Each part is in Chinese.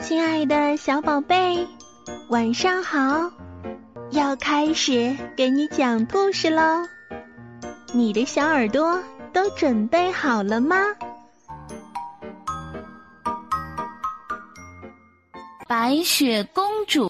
亲爱的小宝贝，晚上好！要开始给你讲故事喽，你的小耳朵都准备好了吗？ 白雪公主。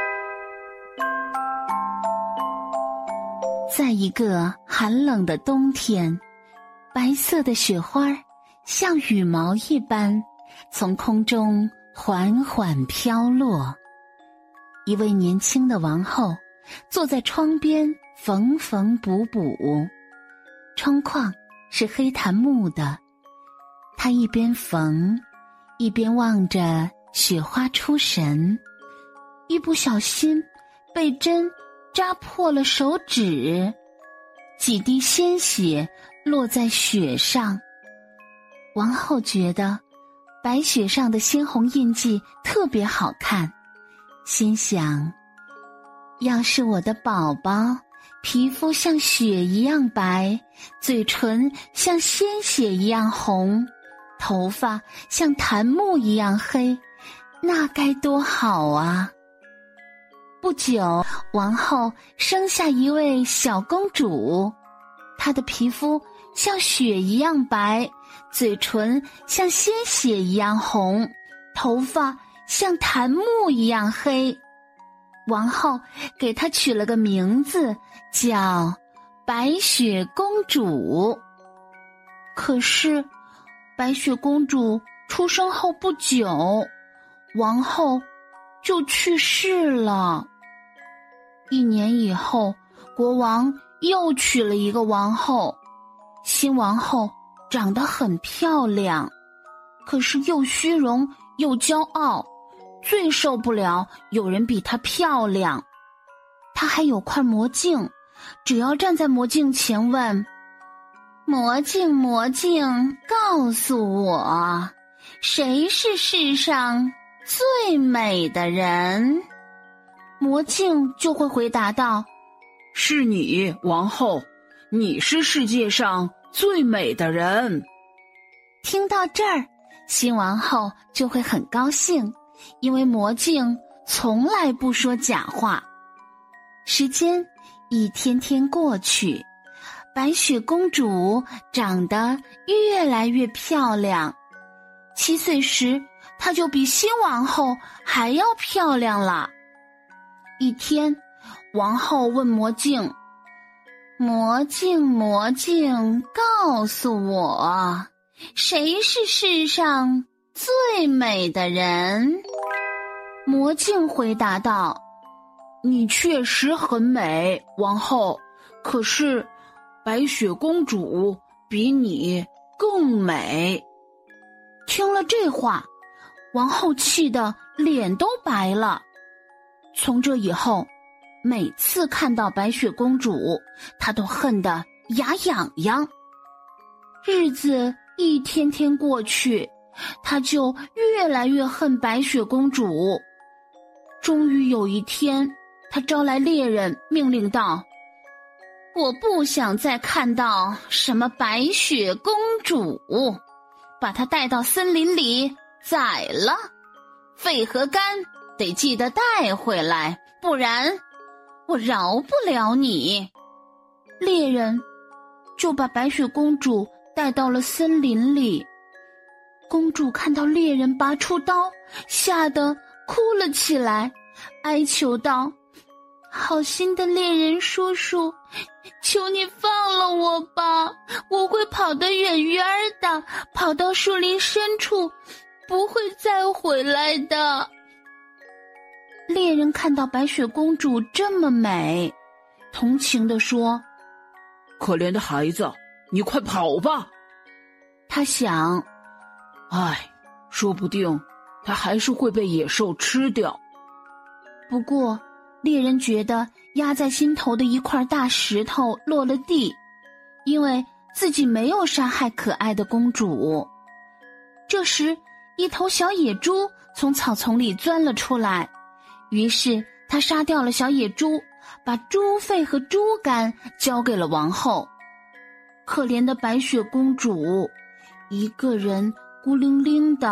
在一个寒冷的冬天，白色的雪花像羽毛一般从空中缓缓飘落。一位年轻的王后坐在窗边缝缝补补，窗框是黑檀木的，她一边缝一边望着雪花出神，一不小心被针扎破了手指，几滴鲜血落在雪上。王后觉得白雪上的鲜红印记特别好看，心想，要是我的宝宝皮肤像雪一样白，嘴唇像鲜血一样红，头发像檀木一样黑，那该多好啊！不久，王后生下一位小公主，她的皮肤像雪一样白，嘴唇像鲜血一样红，头发像檀木一样黑。王后给她取了个名字，叫白雪公主。可是，白雪公主出生后不久，王后就去世了。1年以后，国王又娶了一个王后。新王后长得很漂亮，可是又虚荣又骄傲，最受不了有人比她漂亮。她还有块魔镜，只要站在魔镜前问，魔镜魔镜，告诉我，谁是世上最美的人？魔镜就会回答道， 是你，王后，你是世界上最美的人。 听到这儿，新王后就会很高兴，因为魔镜从来不说假话。时间一天天过去，白雪公主长得越来越漂亮。7岁时，她就比新王后还要漂亮了。一天，王后问魔镜，魔镜魔镜，告诉我，谁是世上最美的人？魔镜回答道， 你确实很美，王后，可是白雪公主比你更美。 听了这话，王后气得脸都白了。从这以后，每次看到白雪公主，她都恨得牙痒痒。日子一天天过去，她就越来越恨白雪公主。终于有一天，她招来猎人，命令道，我不想再看到什么白雪公主，把她带到森林里宰了，肺和肝得记得带回来，不然我饶不了你。猎人就把白雪公主带到了森林里。公主看到猎人拔出刀，吓得哭了起来，哀求道，好心的猎人叔叔，求你放了我吧，我会跑得远远的，跑到树林深处，不会再回来的。猎人看到白雪公主这么美，同情地说， 可怜的孩子，你快跑吧。 他想， 说不定他还是会被野兽吃掉。 不过猎人觉得压在心头的一块大石头落了地，因为自己没有杀害可爱的公主。这时，一头小野猪从草丛里钻了出来，于是他杀掉了小野猪，把猪肺和猪肝交给了王后。可怜的白雪公主，一个人孤零零地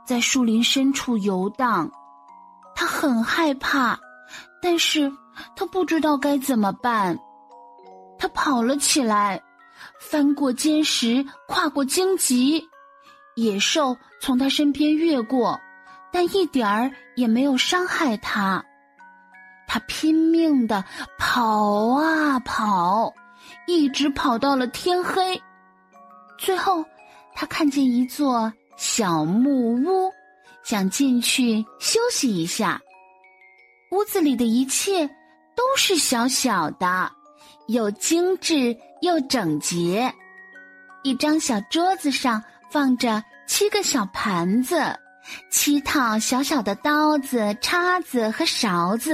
在树林深处游荡。她很害怕，但是她不知道该怎么办。她跑了起来，翻过坚石，跨过荆棘，野兽从她身边越过，但一点儿也没有伤害她。她拼命地跑啊跑，一直跑到了天黑。最后，她看见一座小木屋，想进去休息一下。屋子里的一切都是小小的，又精致又整洁。一张小桌子上放着7个小盘子，7套小小的刀子、叉子和勺子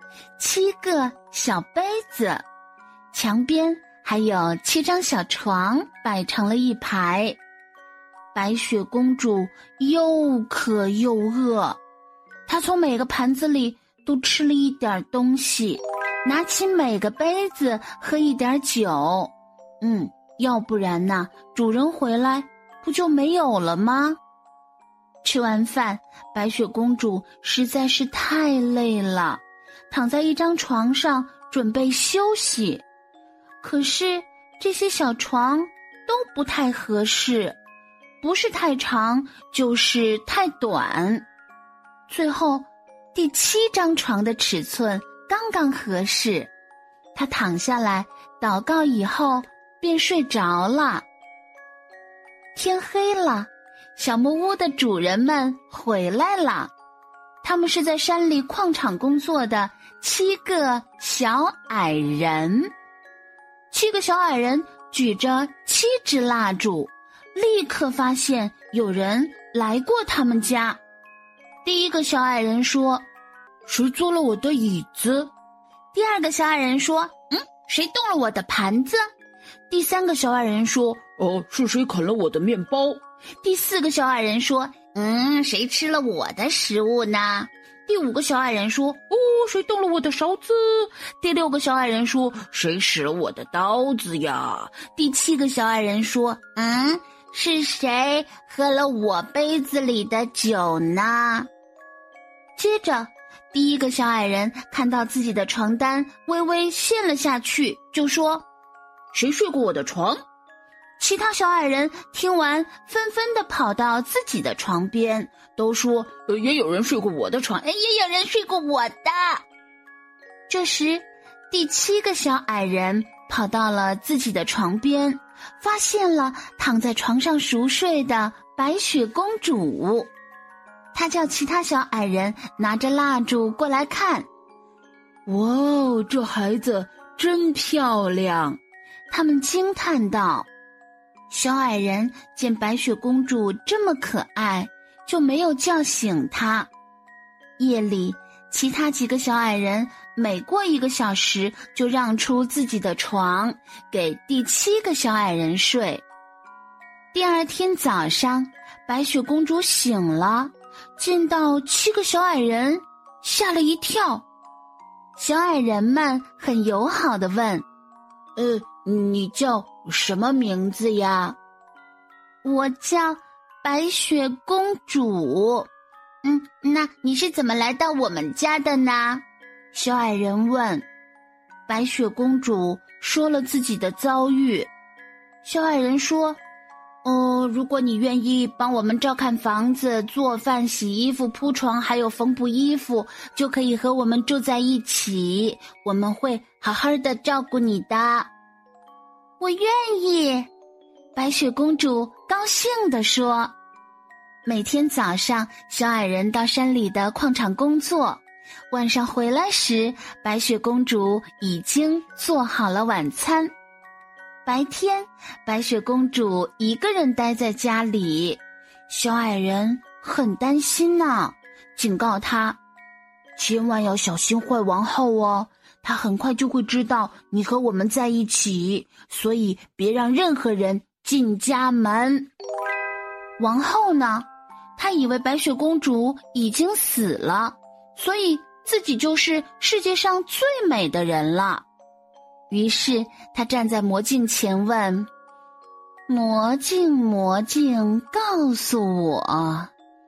，7个小杯子，墙边还有7张小床摆成了一排。白雪公主又渴又饿，她从每个盘子里都吃了一点东西，拿起每个杯子喝一点酒。要不然呢，主人回来不就没有了吗？吃完饭，白雪公主实在是太累了，躺在一张床上准备休息。可是这些小床都不太合适，不是太长就是太短。最后第7张床的尺寸刚刚合适，她躺下来祷告以后便睡着了。天黑了，小木屋的主人们回来了，他们是在山里矿场工作的7个小矮人。7个小矮人举着7支蜡烛，立刻发现有人来过他们家。第一个小矮人说：“谁坐了我的椅子？”第二个小矮人说：“谁动了我的盘子？”第3个小矮人说：“是谁啃了我的面包？”第4个小矮人说：“谁吃了我的食物呢？”第5个小矮人说：“谁动了我的勺子？”第6个小矮人说：“谁使了我的刀子呀？”第7个小矮人说：“是谁喝了我杯子里的酒呢？”接着，第1个小矮人看到自己的床单微微陷了下去，就说：“谁睡过我的床？”其他小矮人听完，纷纷地跑到自己的床边，都说：“也有人睡过我的床，也有人睡过我的。”这时，第7个小矮人跑到了自己的床边，发现了躺在床上熟睡的白雪公主。他叫其他小矮人拿着蜡烛过来看。哇，这孩子真漂亮！他们惊叹道。小矮人见白雪公主这么可爱，就没有叫醒她。夜里，其他几个小矮人每过1个小时就让出自己的床，给第7个小矮人睡。第2天早上，白雪公主醒了，见到7个小矮人，吓了一跳。小矮人们很友好地问：“你叫什么名字呀？”“我叫白雪公主。”“那你是怎么来到我们家的呢？”小矮人问。白雪公主说了自己的遭遇。小矮人说：“如果你愿意帮我们照看房子、做饭、洗衣服、铺床，还有缝补衣服，就可以和我们住在一起，我们会好好的照顾你的。”“我愿意。”白雪公主高兴地说。每天早上，小矮人到山里的矿场工作，晚上回来时，白雪公主已经做好了晚餐。白天，白雪公主一个人待在家里，小矮人很担心呢，警告她：“千万要小心坏王后哦，她很快就会知道你和我们在一起，所以别让任何人进家门。”王后呢，她以为白雪公主已经死了，所以自己就是世界上最美的人了。于是她站在魔镜前问：“魔镜，魔镜，告诉我，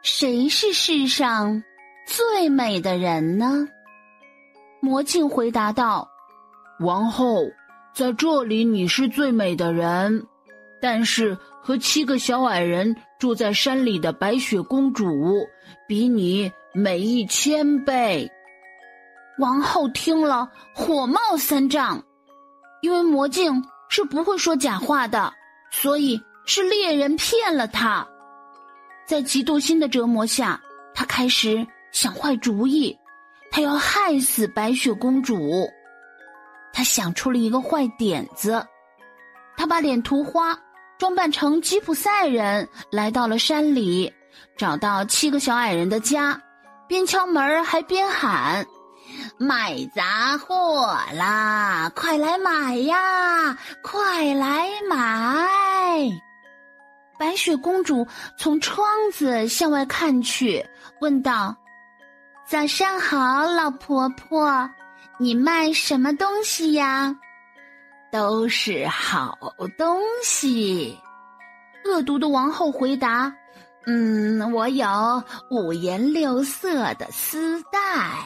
谁是世上最美的人呢？魔镜回答道： 王后，在这里你是最美的人，但是和7个小矮人住在山里的白雪公主比你美1000倍。 王后听了火冒三丈，因为魔镜是不会说假话的，所以是猎人骗了他。在嫉妒心的折磨下，他开始想坏主意，他要害死白雪公主。他想出了一个坏点子，他把脸涂花，装扮成吉普赛人，来到了山里，找到7个小矮人的家，边敲门还边喊：卖杂货啦，快来买呀，快来买！白雪公主从窗子向外看去，问道：早上好，老婆婆，你卖什么东西呀？都是好东西。恶毒的王后回答：我有5颜6色的丝带。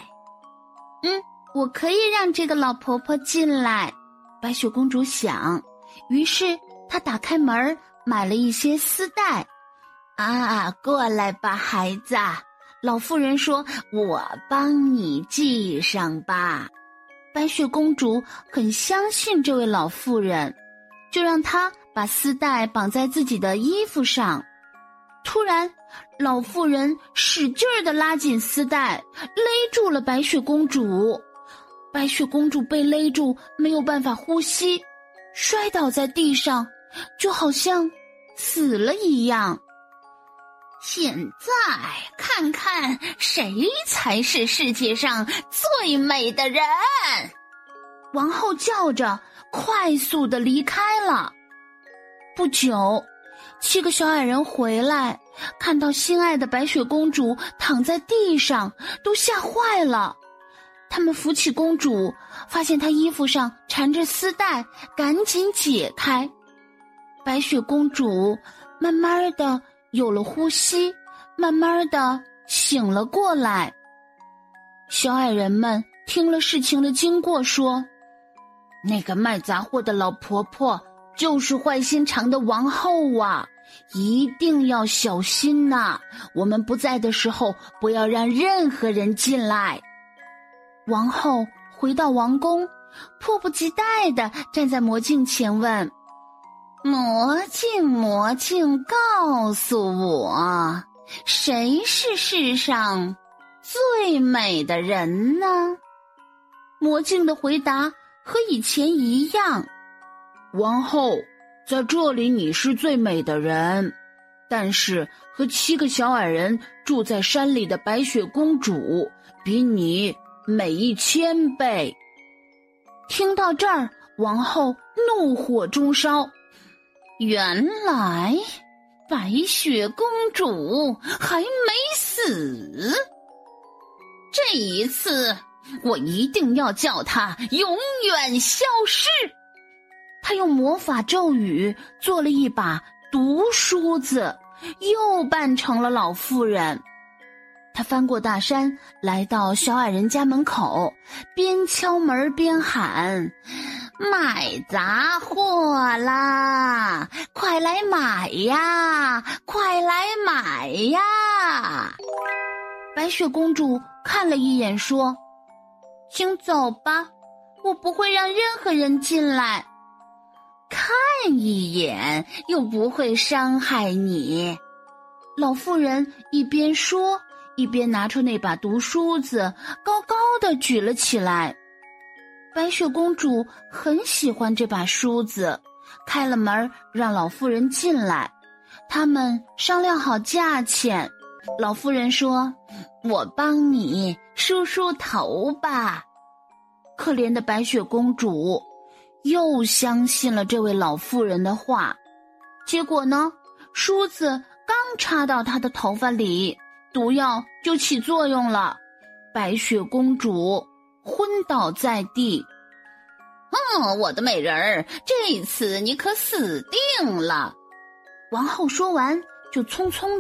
我可以让这个老婆婆进来，白雪公主想。于是她打开门，买了一些丝带。过来吧，孩子。老妇人说：我帮你系上吧。白雪公主很相信这位老妇人，就让她把丝带绑在自己的衣服上。突然，老妇人使劲儿地拉紧丝带，勒住了白雪公主。白雪公主被勒住，没有办法呼吸，摔倒在地上，就好像死了一样。现在看看谁才是世界上最美的人！王后叫着，快速地离开了。不久，7个小矮人回来，看到心爱的白雪公主躺在地上，都吓坏了。他们扶起公主，发现她衣服上缠着丝带，赶紧解开。白雪公主慢慢的有了呼吸，慢慢的醒了过来。小矮人们听了事情的经过，说：那个卖杂货的老婆婆就是坏心肠的王后啊，一定要小心呐！我们不在的时候，不要让任何人进来。王后回到王宫，迫不及待地站在魔镜前问：魔镜，魔镜，告诉我，谁是世上最美的人呢？魔镜的回答和以前一样： 王后，在这里你是最美的人，但是和7个小矮人住在山里的白雪公主比你美1000倍。 听到这儿，王后怒火中烧。原来白雪公主还没死，这一次我一定要叫她永远消失。她用魔法咒语做了一把毒梳子，又扮成了老妇人。他翻过大山，来到小矮人家门口，边敲门边喊：卖杂货啦，快来买呀，快来买呀！白雪公主看了一眼说：请走吧，我不会让任何人进来。看一眼又不会伤害你。老妇人一边说，一边拿出那把毒梳子，高高的举了起来。白雪公主很喜欢这把梳子，开了门让老妇人进来。他们商量好价钱。老妇人说：我帮你梳梳头吧。可怜的白雪公主又相信了这位老妇人的话。结果呢，梳子刚插到她的头发里，毒药就起作用了，白雪公主昏倒在地。我的美人儿，这次你可死定了！王后说完，就匆匆地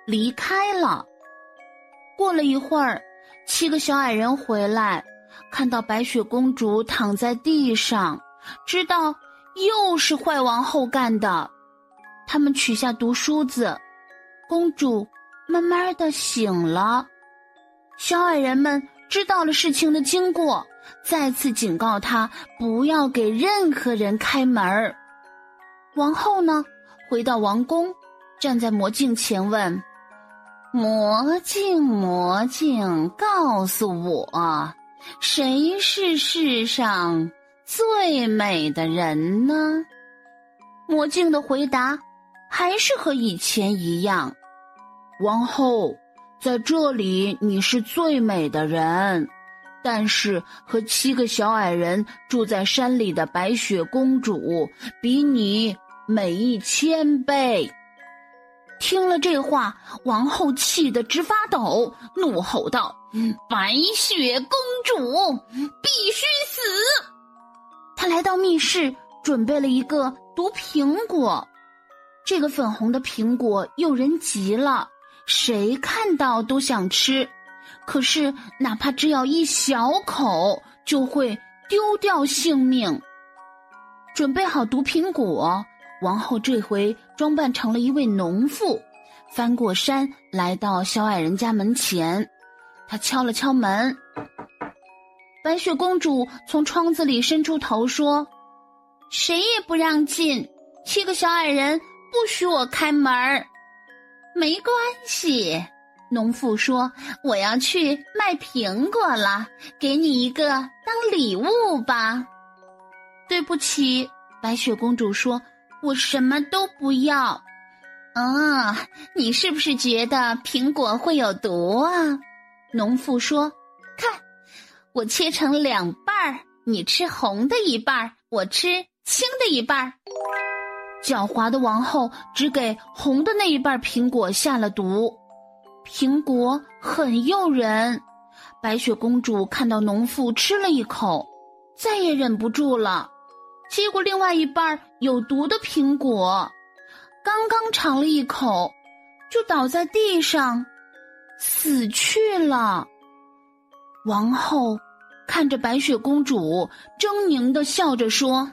离开了。过了一会儿，7个小矮人回来，看到白雪公主躺在地上，知道又是坏王后干的。他们取下毒梳子，公主慢慢地醒了。小矮人们知道了事情的经过，再次警告她不要给任何人开门。王后呢，回到王宫，站在魔镜前问：魔镜，魔镜，告诉我，谁是世上最美的人呢？魔镜的回答还是和以前一样：王后，在这里你是最美的人，但是和7个小矮人住在山里的白雪公主比你美1000倍。听了这话，王后气得直发抖，怒吼道：白雪公主必须死！她来到密室，准备了一个毒苹果。这个粉红的苹果诱人极了，谁看到都想吃，可是哪怕只咬一小口，就会丢掉性命。准备好毒苹果，王后这回装扮成了一位农妇，翻过山来到小矮人家门前。她敲了敲门，白雪公主从窗子里伸出头说：谁也不让进，7个小矮人不许我开门。没关系，农妇说，我要去卖苹果了，给你一个当礼物吧。对不起，白雪公主说，我什么都不要。你是不是觉得苹果会有毒啊？农妇说，看，我切成2半，你吃红的一半，我吃青的一半。狡猾的王后只给红的那一半苹果下了毒。苹果很诱人，白雪公主看到农妇吃了一口，再也忍不住了，接过另外一半有毒的苹果，刚刚尝了一口，就倒在地上，死去了。王后看着白雪公主，狰狞地笑着说：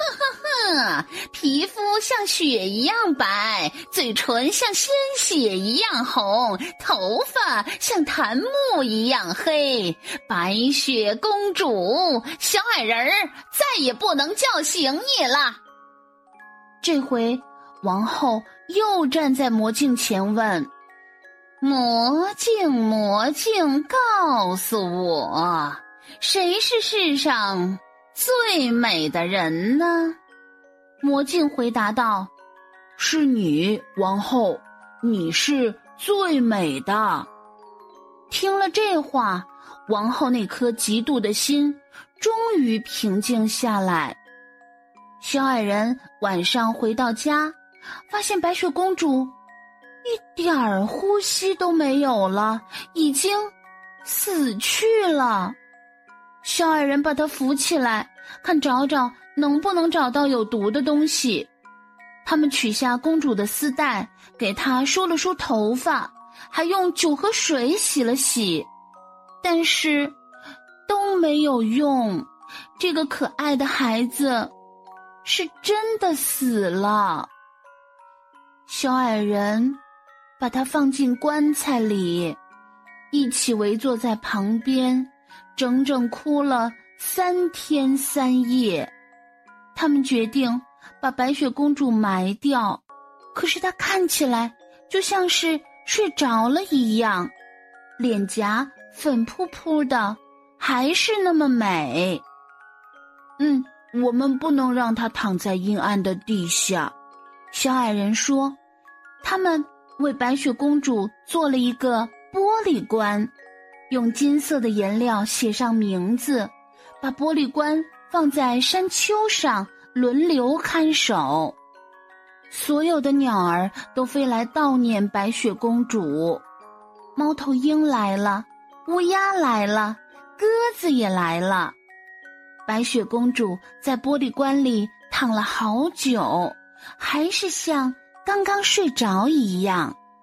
皮肤像雪一样白，嘴唇像鲜血一样红，头发像檀木一样黑。白雪公主，小矮人儿再也不能叫醒你了。这回王后又站在魔镜前问：魔镜，魔镜，告诉我，谁是世上最美的人呢？魔镜回答道：是你，王后，你是最美的。听了这话，王后那颗嫉妒的心终于平静下来。小矮人晚上回到家，发现白雪公主一点儿呼吸都没有了，已经死去了。小矮人把她扶起来，看找找能不能找到有毒的东西。他们取下公主的丝带，给她梳了梳头发，还用酒和水洗了洗，但是都没有用。这个可爱的孩子是真的死了。小矮人把她放进棺材里，一起围坐在旁边，整整哭了3天3夜。他们决定把白雪公主埋掉，可是她看起来就像是睡着了一样，脸颊粉扑扑的，还是那么美。我们不能让她躺在阴暗的地下，小矮人说。他们为白雪公主做了一个玻璃棺，用金色的颜料写上名字，把玻璃棺放在山丘上，轮流看守。所有的鸟儿都飞来悼念白雪公主，猫头鹰来了，乌鸦来了，鸽子也来了。白雪公主在玻璃棺里躺了好久，还是像刚刚睡着一样。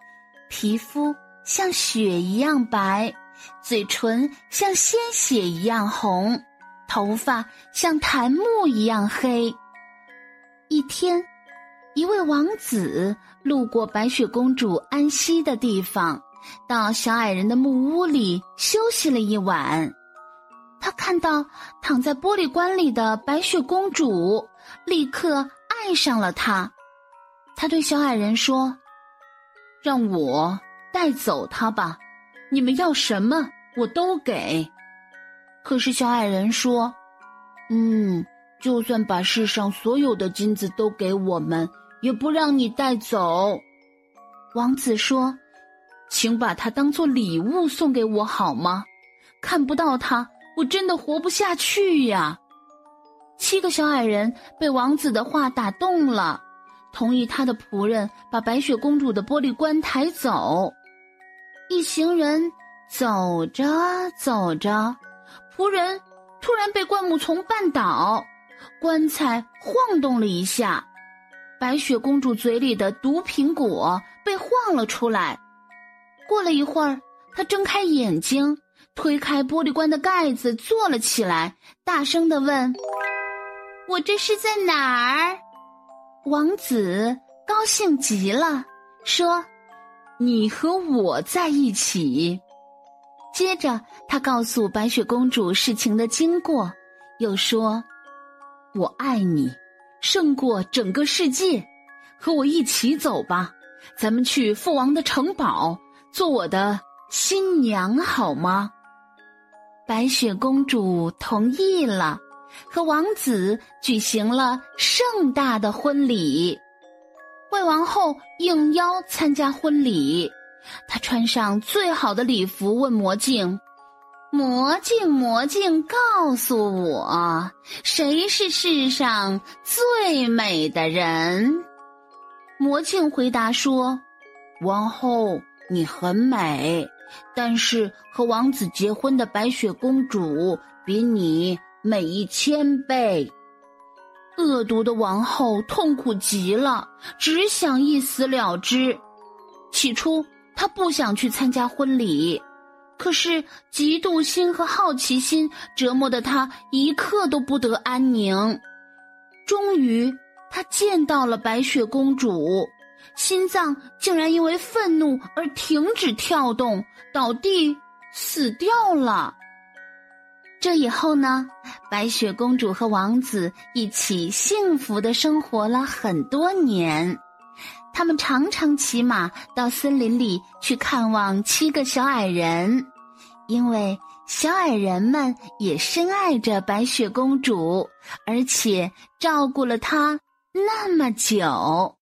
皮肤像雪一样白，嘴唇像鲜血一样红，头发像檀木一样黑。一天，一位王子路过白雪公主安息的地方，到小矮人的木屋里休息了一晚。他看到躺在玻璃棺里的白雪公主，立刻爱上了她。他对小矮人说：“让我带走她吧，你们要什么我都给。”可是小矮人说：“就算把世上所有的金子都给我们，也不让你带走。”王子说：“请把它当作礼物送给我好吗？看不到它，我真的活不下去呀。”7个小矮人被王子的话打动了，同意他的仆人把白雪公主的玻璃棺抬走。一行人走着走着，仆人突然被灌木丛绊倒，棺材晃动了一下，白雪公主嘴里的毒苹果被晃了出来。过了一会儿，她睁开眼睛，推开玻璃棺的盖子坐了起来，大声地问：“我这是在哪儿？”王子高兴极了，说：“你和我在一起。”接着他告诉白雪公主事情的经过，又说：“我爱你胜过整个世界，和我一起走吧，咱们去父王的城堡，做我的新娘好吗？”白雪公主同意了，和王子举行了盛大的婚礼。魏王后应邀参加婚礼，她穿上最好的礼服，问魔镜：“魔镜，魔镜，告诉我，谁是世上最美的人？”魔镜回答说：“王后，你很美，但是和王子结婚的白雪公主比你美1000倍。”恶毒的王后痛苦极了，只想一死了之。起初她不想去参加婚礼，可是嫉妒心和好奇心折磨得她一刻都不得安宁。终于她见到了白雪公主，心脏竟然因为愤怒而停止跳动，倒地死掉了。这以后呢，白雪公主和王子一起幸福地生活了很多年。他们常常骑马到森林里去看望7个小矮人，因为小矮人们也深爱着白雪公主，而且照顾了她那么久。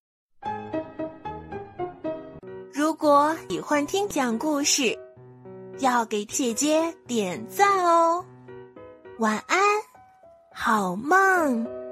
如果喜欢听讲故事，要给姐姐点赞哦。晚安，好梦。